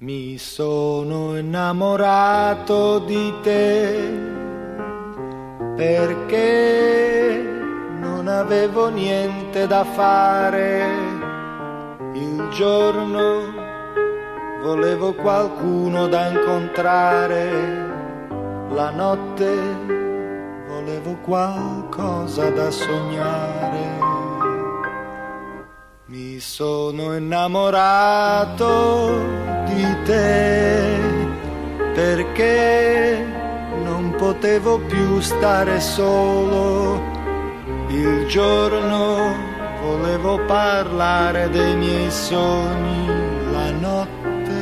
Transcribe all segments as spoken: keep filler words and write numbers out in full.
Mi sono innamorato di te perché non avevo niente da fare. Il giorno volevo qualcuno da incontrare, la notte volevo qualcosa da sognare. Mi sono innamorato di te perché non potevo più stare solo. Il giorno volevo parlare dei miei sogni, la notte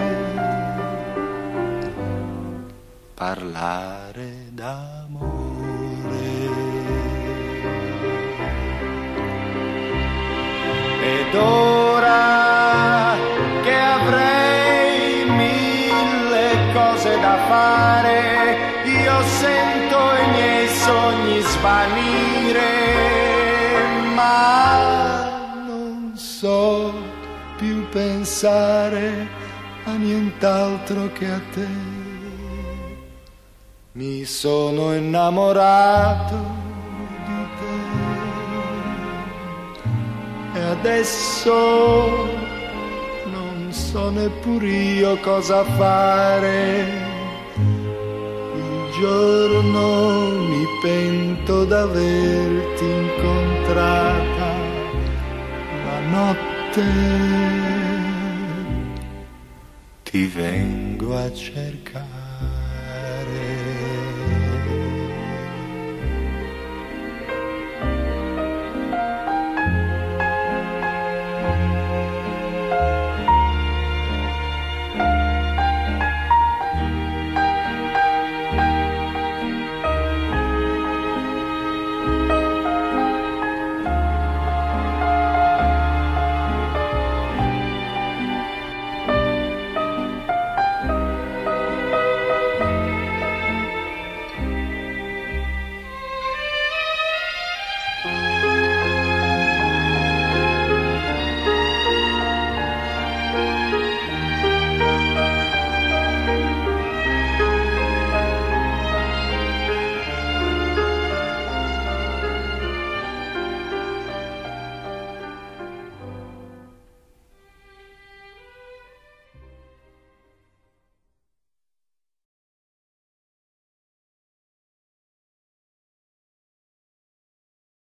parlare d'amore. Ed ora che avrei mille cose da fare, io sento i miei sogni svanire, ma non so più pensare a nient'altro che a te. Mi sono innamorato e adesso non so neppur io cosa fare. Il giorno mi pento d'averti incontrata, la notte ti vengo a cercare.